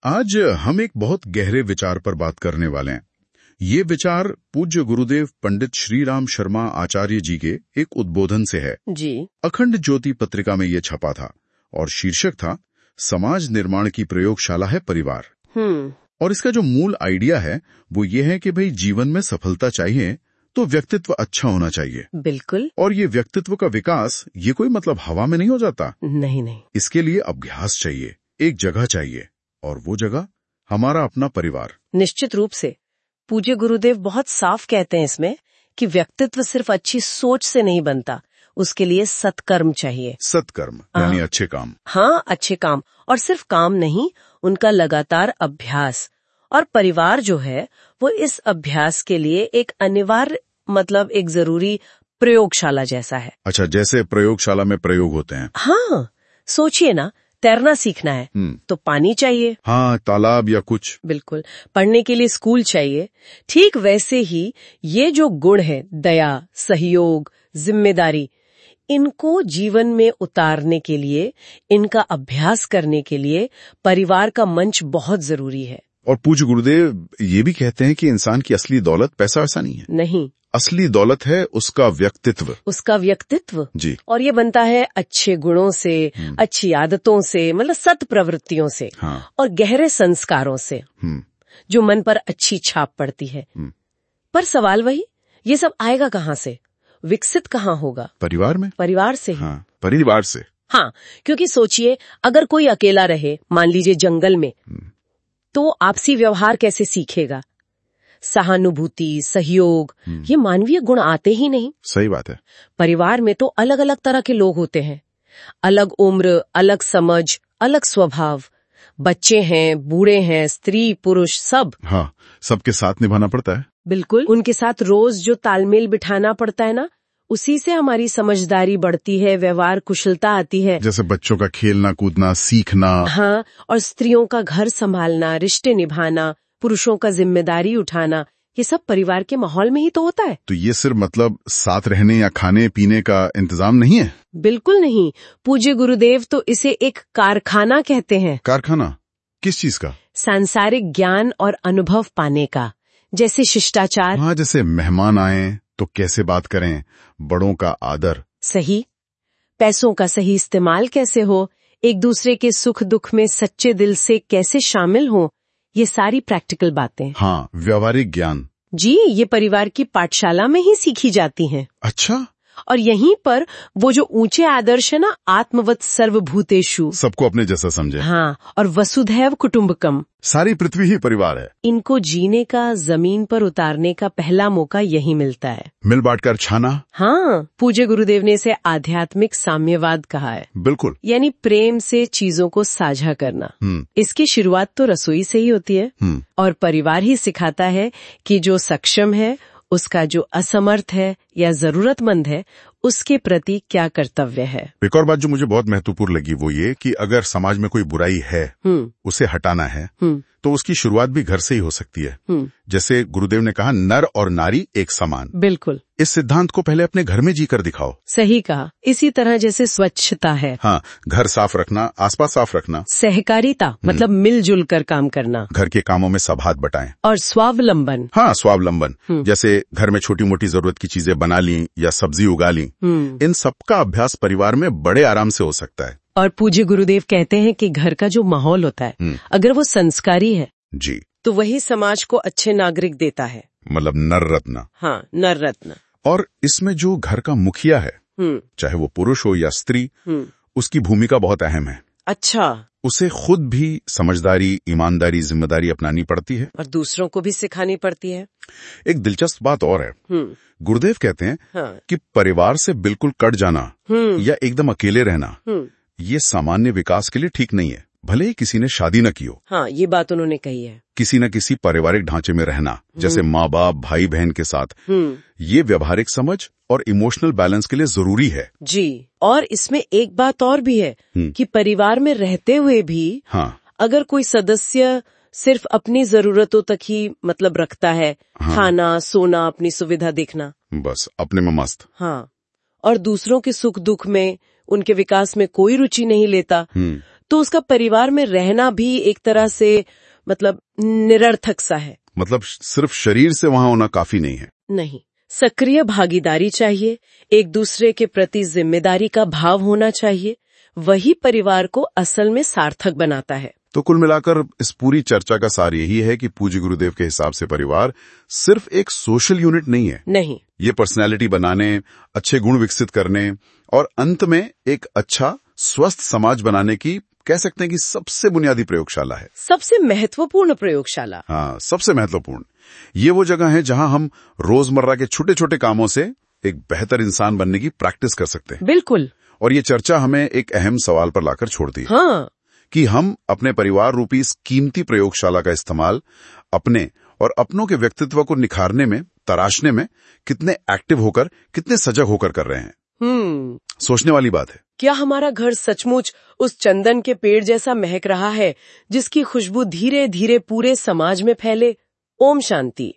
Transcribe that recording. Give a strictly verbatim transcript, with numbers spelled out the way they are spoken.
आज हम एक बहुत गहरे विचार पर बात करने वाले हैं। ये विचार पूज्य गुरुदेव पंडित श्री राम शर्मा आचार्य जी के एक उद्बोधन से है जी। अखंड ज्योति पत्रिका में ये छपा था और शीर्षक था समाज निर्माण की प्रयोगशाला है परिवार। हम्म और इसका जो मूल आइडिया है वो ये है कि भाई जीवन में सफलता चाहिए तो व्यक्तित्व अच्छा होना चाहिए। बिल्कुल। और ये व्यक्तित्व का विकास ये कोई मतलब हवा में नहीं हो जाता। नहीं नहीं, इसके लिए अभ्यास चाहिए, एक जगह चाहिए, और वो जगह हमारा अपना परिवार। निश्चित रूप से पूज्य गुरुदेव बहुत साफ कहते हैं इसमें कि व्यक्तित्व सिर्फ अच्छी सोच से नहीं बनता, उसके लिए सत्कर्म चाहिए। सत्कर्म यानी अच्छे काम। हाँ, अच्छे काम, और सिर्फ काम नहीं, उनका लगातार अभ्यास। और परिवार जो है वो इस अभ्यास के लिए एक अनिवार्य मतलब एक जरूरी प्रयोगशाला जैसा है। अच्छा, जैसे प्रयोगशाला में प्रयोग होते हैं। हाँ, सोचिए ना, तैरना सीखना है तो पानी चाहिए। हाँ, तालाब या कुछ। बिल्कुल। पढ़ने के लिए स्कूल चाहिए। ठीक वैसे ही ये जो गुण है, दया, सहयोग, जिम्मेदारी, इनको जीवन में उतारने के लिए, इनका अभ्यास करने के लिए परिवार का मंच बहुत जरूरी है। और पूज्य गुरुदेव ये भी कहते हैं कि इंसान की असली दौलत पैसा वैसा नहीं है। नहीं, असली दौलत है उसका व्यक्तित्व। उसका व्यक्तित्व जी। और ये बनता है अच्छे गुणों से, अच्छी आदतों से, मतलब सत प्रवृत्तियों से। हाँ। और गहरे संस्कारों से जो मन पर अच्छी छाप पड़ती है। पर सवाल वही, ये सब आएगा कहाँ से, विकसित कहाँ होगा? परिवार में। परिवार से ही। हाँ, परिवार से। हाँ, क्योंकि सोचिए, अगर कोई अकेला रहे, मान लीजिए जंगल में, तो आपसी व्यवहार कैसे सीखेगा? सहानुभूति, सहयोग, ये मानवीय गुण आते ही नहीं। सही बात है। परिवार में तो अलग अलग तरह के लोग होते हैं, अलग उम्र, अलग समझ, अलग स्वभाव। बच्चे हैं, बूढ़े हैं, स्त्री पुरुष, सब। हाँ, सबके साथ निभाना पड़ता है। बिल्कुल। उनके साथ रोज जो तालमेल बिठाना पड़ता है ना, उसी से हमारी समझदारी बढ़ती है, व्यवहार कुशलता आती है। जैसे बच्चों का खेलना कूदना सीखना। हाँ, और स्त्रियों का घर संभालना, रिश्ते निभाना, पुरुषों का जिम्मेदारी उठाना, ये सब परिवार के माहौल में ही तो होता है। तो ये सिर्फ मतलब साथ रहने या खाने पीने का इंतजाम नहीं है? बिल्कुल नहीं। पूज्य गुरुदेव तो इसे एक कारखाना कहते हैं। कारखाना किस चीज का? सांसारिक ज्ञान और अनुभव पाने का। जैसे शिष्टाचार। हाँ, जैसे मेहमान आए तो कैसे बात करें, बड़ों का आदर। सही। पैसों का सही इस्तेमाल कैसे हो, एक दूसरे के सुख दुख में सच्चे दिल से कैसे शामिल हो, ये सारी प्रैक्टिकल बातें। हाँ, व्यवहारिक ज्ञान। जी, ये परिवार की पाठशाला में ही सीखी जाती हैं। अच्छा। और यहीं पर वो जो ऊंचे आदर्श है ना, आत्मवत् सर्वभूतेषु, सबको अपने जैसा समझे। हाँ, और वसुधैव कुटुम्बकम, सारी पृथ्वी ही परिवार है। इनको जीने का, जमीन पर उतारने का पहला मौका यही मिलता है। मिल बांट कर छाना। हाँ, पूज्य गुरुदेव ने इसे आध्यात्मिक साम्यवाद कहा है। बिल्कुल। यानी प्रेम से चीजों को साझा करना। इसकी शुरुआत तो रसोई से ही होती है, और परिवार ही सिखाता है कि जो सक्षम है, उसका जो असमर्थ है या जरूरतमंद है, उसके प्रति क्या कर्तव्य है। एक और बात जो मुझे बहुत महत्वपूर्ण लगी वो ये कि अगर समाज में कोई बुराई है, उसे हटाना है, तो उसकी शुरुआत भी घर से ही हो सकती है। जैसे गुरुदेव ने कहा, नर और नारी एक समान। बिल्कुल। इस सिद्धांत को पहले अपने घर में जीकर दिखाओ। सही कहा। इसी तरह जैसे स्वच्छता है, हाँ, घर साफ रखना, आसपास साफ रखना। सहकारिता मतलब मिलजुल कर काम करना, घर के कामों में सब हाथ बटाएं। और स्वावलंबन। हाँ, स्वावलंबन, जैसे घर में छोटी मोटी जरूरत की चीजें बना ली या सब्जी उगा ली। इन सबका अभ्यास परिवार में बड़े आराम से हो सकता है। और पूज्य गुरुदेव कहते हैं कि घर का जो माहौल होता है, अगर वो संस्कारी है जी, तो वही समाज को अच्छे नागरिक देता है। मतलब नर रत्न। हाँ, नर रत्न। और इसमें जो घर का मुखिया है, चाहे वो पुरुष हो या स्त्री, उसकी भूमिका बहुत अहम है। अच्छा। उसे खुद भी समझदारी, ईमानदारी, जिम्मेदारी अपनानी पड़ती है, और दूसरों को भी सिखानी पड़ती है। एक दिलचस्प बात और है, गुरुदेव कहते हैं हाँ। कि परिवार से बिल्कुल कट जाना या एकदम अकेले रहना, ये सामान्य विकास के लिए ठीक नहीं है। भले ही किसी ने शादी न की हो। हाँ, ये बात उन्होंने कही है। किसी न किसी पारिवारिक ढांचे में रहना, जैसे माँ बाप, भाई बहन के साथ, ये व्यवहारिक समझ और इमोशनल बैलेंस के लिए जरूरी है। जी। और इसमें एक बात और भी है कि परिवार में रहते हुए भी हाँ, अगर कोई सदस्य सिर्फ अपनी जरूरतों तक ही मतलब रखता है, हाँ, खाना, सोना, अपनी सुविधा देखना, बस अपने में मस्त, हाँ, और दूसरों के सुख दुख में, उनके विकास में कोई रुचि नहीं लेता, तो उसका परिवार में रहना भी एक तरह से मतलब निरर्थक सा है। मतलब सिर्फ शरीर से वहां होना काफी नहीं है। नहीं, सक्रिय भागीदारी चाहिए, एक दूसरे के प्रति जिम्मेदारी का भाव होना चाहिए, वही परिवार को असल में सार्थक बनाता है। तो कुल मिलाकर इस पूरी चर्चा का सार यही है कि पूज्य गुरुदेव के हिसाब से परिवार सिर्फ एक सोशल यूनिट नहीं है। नहीं, ये पर्सनैलिटी बनाने, अच्छे गुण विकसित करने और अंत में एक अच्छा स्वस्थ समाज बनाने की कह सकते हैं कि सबसे बुनियादी प्रयोगशाला है। सबसे महत्वपूर्ण प्रयोगशाला। हाँ, सबसे महत्वपूर्ण। ये वो जगह है जहां हम रोजमर्रा के छोटे छोटे कामों से एक बेहतर इंसान बनने की प्रैक्टिस कर सकते हैं। बिल्कुल। और ये चर्चा हमें एक अहम सवाल पर लाकर छोड़ती है। हाँ, कि हम अपने परिवार रूपी इस कीमती प्रयोगशाला का इस्तेमाल अपने और अपनों के व्यक्तित्व को निखारने में, तराशने में कितने एक्टिव होकर, कितने सजग होकर कर रहे हैं। हम्म सोचने वाली बात है। क्या हमारा घर सचमुच उस चंदन के पेड़ जैसा महक रहा है जिसकी खुशबू धीरे धीरे पूरे समाज में फैले? ओम शांति।